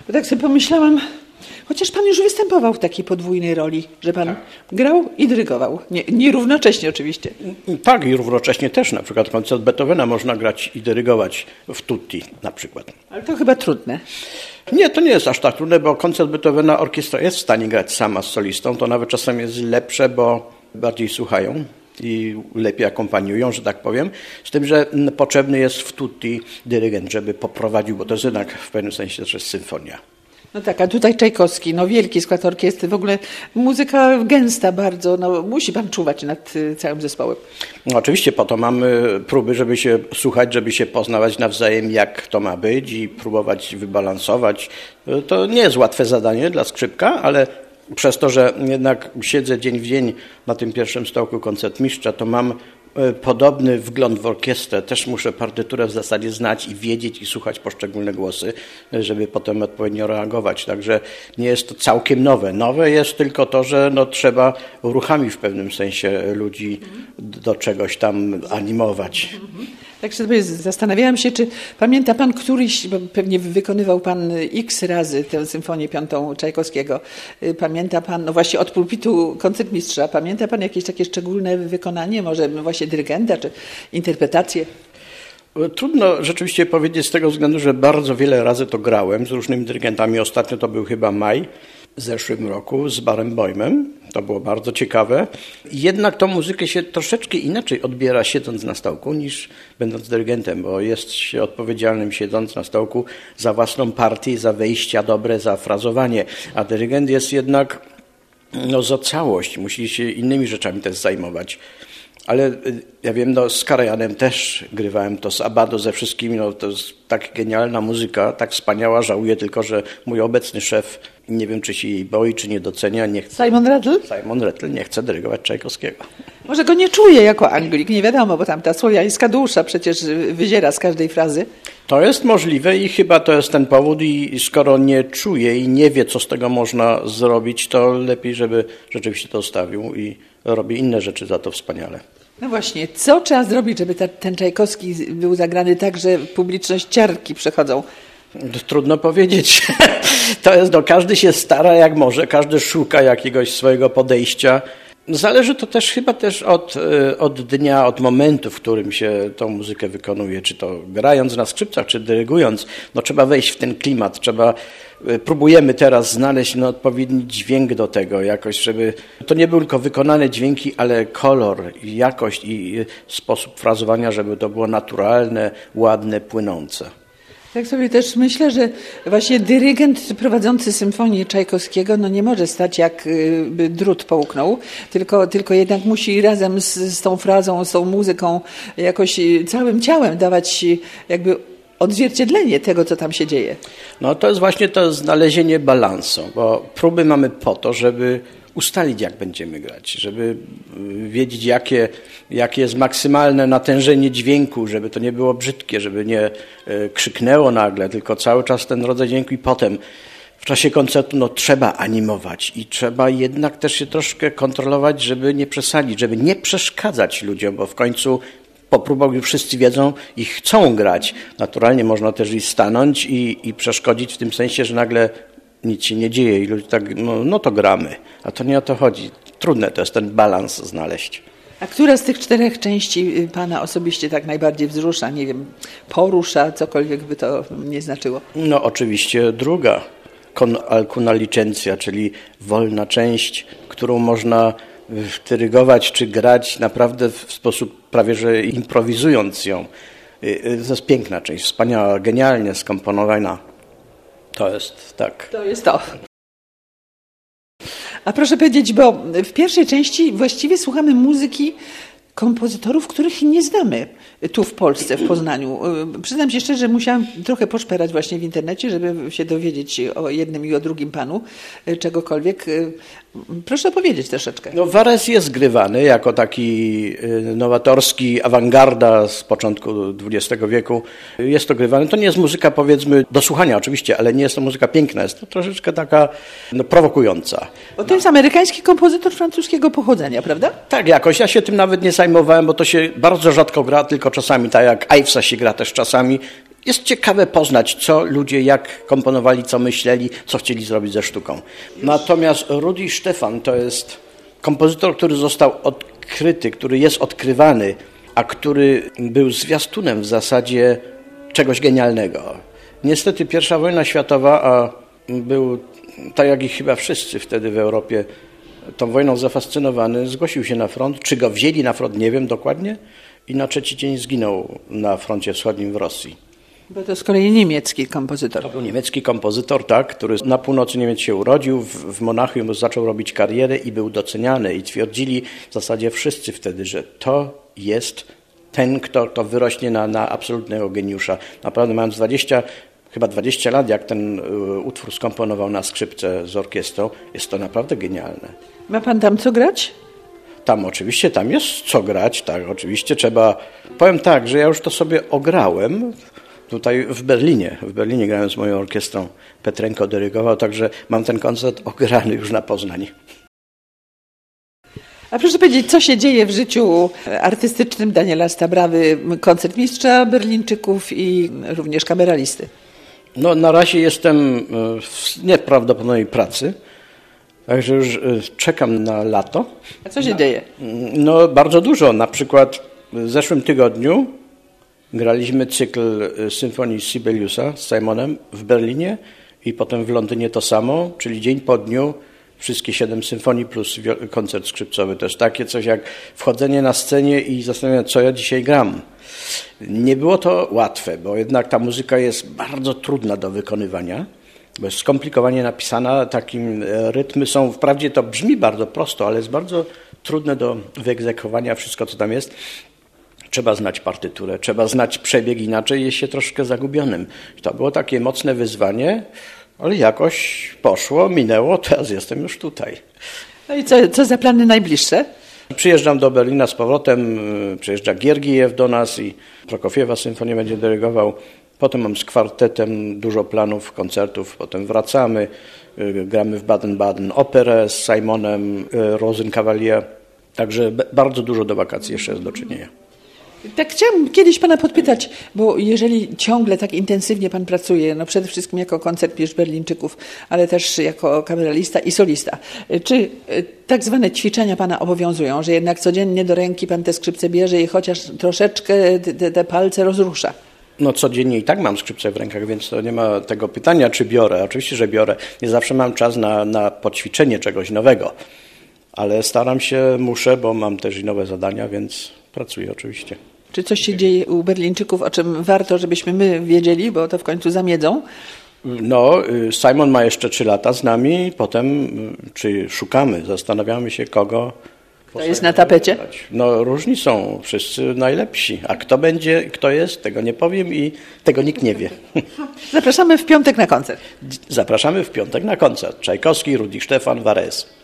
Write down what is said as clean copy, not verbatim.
Bo tak sobie pomyślałam, chociaż pan już występował w takiej podwójnej roli, że pan grał i dyrygował. Nie równocześnie oczywiście. Tak, i równocześnie też. Na przykład koncert Beethovena można grać i dyrygować w tutti na przykład. Ale to chyba trudne. Nie, to nie jest aż tak trudne, bo koncert Beethovena orkiestra jest w stanie grać sama z solistą. To nawet czasem jest lepsze, bo bardziej słuchają i lepiej akompaniują, że tak powiem. Z tym, że potrzebny jest w tutti dyrygent, żeby poprowadził, bo to jest jednak w pewnym sensie też jest symfonia. No tak, a tutaj Czajkowski, wielki skład orkiestry, w ogóle muzyka gęsta bardzo, musi pan czuwać nad całym zespołem. No oczywiście po to mamy próby, żeby się słuchać, żeby się poznawać nawzajem, jak to ma być i próbować wybalansować. To nie jest łatwe zadanie dla skrzypka, ale przez to, że jednak siedzę dzień w dzień na tym pierwszym stołku koncertmistrza, to mam podobny wgląd w orkiestrę. Też muszę partyturę w zasadzie znać i wiedzieć i słuchać poszczególne głosy, żeby potem odpowiednio reagować. Także nie jest to całkiem nowe. Nowe jest tylko to, że trzeba ruchami w pewnym sensie ludzi do czegoś tam animować. Tak sobie zastanawiałam się, czy pamięta pan któryś, bo pewnie wykonywał pan x razy tę symfonię piątą Czajkowskiego. Pamięta pan, właśnie od pulpitu koncertmistrza, pamięta pan jakieś takie szczególne wykonanie, może właśnie dyrygenta, czy interpretację? Trudno rzeczywiście powiedzieć z tego względu, że bardzo wiele razy to grałem z różnymi dyrygentami. Ostatnio to był chyba maj w zeszłym roku z Barenboimem. To było bardzo ciekawe. Jednak tą muzykę się troszeczkę inaczej odbiera siedząc na stołku niż będąc dyrygentem, bo jest się odpowiedzialnym siedząc na stołku za własną partię, za wejścia dobre, za frazowanie. A dyrygent jest jednak za całość. Musi się innymi rzeczami też zajmować. Ale ja wiem, z Karajanem też grywałem to, z Abbado, ze wszystkimi. To jest tak genialna muzyka, tak wspaniała. Żałuję tylko, że mój obecny szef, nie wiem, czy się jej boi, czy nie docenia, nie chce. Simon Rattle nie chce dyrygować Czajkowskiego. Może go nie czuje jako Anglik, nie wiadomo, bo tam ta słowiańska dusza przecież wyziera z każdej frazy. To jest możliwe i chyba to jest ten powód i skoro nie czuje i nie wie, co z tego można zrobić, to lepiej, żeby rzeczywiście to zostawił i robi inne rzeczy za to wspaniale. No właśnie, co trzeba zrobić, żeby ten Czajkowski był zagrany tak, że publiczność ciarki przechodzą? Trudno powiedzieć. To jest, każdy się stara jak może, każdy szuka jakiegoś swojego podejścia. Zależy to też chyba od dnia, od momentu, w którym się tą muzykę wykonuje, czy to grając na skrzypcach, czy dyrygując. Trzeba wejść w ten klimat, próbujemy teraz znaleźć odpowiedni dźwięk do tego jakoś, żeby to nie były tylko wykonane dźwięki, ale kolor, i jakość i sposób frazowania, żeby to było naturalne, ładne, płynące. Tak sobie też myślę, że właśnie dyrygent prowadzący symfonię Czajkowskiego nie może stać jakby drut połknął, tylko jednak musi razem z tą frazą, z tą muzyką jakoś całym ciałem dawać jakby odzwierciedlenie tego, co tam się dzieje. To jest właśnie to znalezienie balansu, bo próby mamy po to, żeby ustalić, jak będziemy grać, żeby wiedzieć, jakie jest maksymalne natężenie dźwięku, żeby to nie było brzydkie, żeby nie krzyknęło nagle, tylko cały czas ten rodzaj dźwięku i potem w czasie koncertu trzeba animować i trzeba jednak też się troszkę kontrolować, żeby nie przesadzić, żeby nie przeszkadzać ludziom, bo w końcu po próbach już wszyscy wiedzą i chcą grać. Naturalnie można też i stanąć i przeszkodzić w tym sensie, że nagle nic się nie dzieje i ludzie tak, to gramy. A to nie o to chodzi. Trudne to jest ten balans znaleźć. A która z tych 4 części pana osobiście tak najbardziej wzrusza? Nie wiem, porusza, cokolwiek by to nie znaczyło? Oczywiście druga. Con alcuna licencja, czyli wolna część, którą można dyrygować czy grać naprawdę w sposób prawie że improwizując ją. To jest piękna część, wspaniała, genialnie skomponowana. To jest tak. To jest to. A proszę powiedzieć, bo w pierwszej części właściwie słuchamy muzyki kompozytorów, których nie znamy tu w Polsce, w Poznaniu. Przyznam się szczerze, że musiałam trochę poszperać właśnie w internecie, żeby się dowiedzieć o jednym i o drugim panu czegokolwiek. Proszę opowiedzieć troszeczkę. Varese jest grywany jako taki nowatorski awangarda z początku XX wieku. Jest to grywany. To nie jest muzyka, powiedzmy, do słuchania oczywiście, ale nie jest to muzyka piękna. Jest to troszeczkę taka prowokująca. Bo to jest amerykański kompozytor francuskiego pochodzenia, prawda? Tak, jakoś. Ja się tym nawet nie zajmowałem, bo to się bardzo rzadko gra, tylko czasami, tak jak Ivesa się gra też czasami. jest ciekawe poznać, co ludzie, jak komponowali, co myśleli, co chcieli zrobić ze sztuką. Natomiast Rudi Stephan to jest kompozytor, który został odkryty, który jest odkrywany, a który był zwiastunem w zasadzie czegoś genialnego. Niestety I wojna światowa, a był, tak jak i chyba wszyscy wtedy w Europie, tą wojną zafascynowany, zgłosił się na front. Czy go wzięli na front, nie wiem dokładnie. I na trzeci dzień zginął na froncie wschodnim w Rosji. Bo to z kolei niemiecki kompozytor. To był niemiecki kompozytor, tak, który na północy Niemiec się urodził, w Monachium zaczął robić karierę i był doceniany. I twierdzili w zasadzie wszyscy wtedy, że to jest ten, kto wyrośnie na absolutnego geniusza. Naprawdę mając chyba 20 lat, jak ten utwór skomponował na skrzypce z orkiestrą, jest to naprawdę genialne. Ma pan tam co grać? Tam jest co grać, tak, oczywiście trzeba. Powiem tak, że ja już to sobie ograłem tutaj w Berlinie. W Berlinie grałem z moją orkiestrą, Petrenko dyrygował, także mam ten koncert ograny już na Poznań. A proszę powiedzieć, co się dzieje w życiu artystycznym Daniela Stabrawy, koncertmistrza Berlińczyków i również kameralisty? No, na razie jestem w nieprawdopodobnej pracy. Także już czekam na lato. A co się dzieje? No bardzo dużo. Na przykład w zeszłym tygodniu graliśmy cykl symfonii Sibeliusa z Simonem w Berlinie i potem w Londynie to samo, czyli dzień po dniu wszystkie 7 symfonii plus koncert skrzypcowy. To jest takie coś jak wchodzenie na scenie i zastanawianie, co ja dzisiaj gram. Nie było to łatwe, bo jednak ta muzyka jest bardzo trudna do wykonywania. Bo jest skomplikowanie napisana, takim rytmy są, wprawdzie to brzmi bardzo prosto, ale jest bardzo trudne do wyegzekwowania wszystko, co tam jest. Trzeba znać partyturę, trzeba znać przebieg, inaczej jest się troszkę zagubionym. To było takie mocne wyzwanie, ale jakoś poszło, minęło, teraz jestem już tutaj. No i co za plany najbliższe? Przyjeżdżam do Berlina z powrotem, przyjeżdża Giergijew do nas i Prokofiewa symfonię będzie dyrygował. Potem mam z kwartetem dużo planów, koncertów, potem wracamy, gramy w Baden-Baden operę z Simonem Rosenkavalier, także bardzo dużo do wakacji jeszcze jest do czynienia. Tak chciałam kiedyś pana podpytać, bo jeżeli ciągle tak intensywnie pan pracuje, no przede wszystkim jako koncertmistrz Berlińczyków, ale też jako kameralista i solista, czy tak zwane ćwiczenia pana obowiązują, że jednak codziennie do ręki pan te skrzypce bierze i chociaż troszeczkę te palce rozrusza? No codziennie i tak mam skrzypce w rękach, więc to nie ma tego pytania, czy biorę. Oczywiście, że biorę. Nie zawsze mam czas na poćwiczenie czegoś nowego, ale staram się, muszę, bo mam też i nowe zadania, więc pracuję oczywiście. Czy coś się dzieje u Berlińczyków, o czym warto, żebyśmy my wiedzieli, bo to w końcu zamiedzą? No, Simon ma jeszcze 3 lata z nami, potem czy szukamy, zastanawiamy się, kogo. Kto jest na tapecie? No, różni są, wszyscy najlepsi. A kto jest, tego nie powiem i tego nikt nie wie. Zapraszamy w piątek na koncert. Zapraszamy w piątek na koncert. Czajkowski, Rudi Stephan, Varese.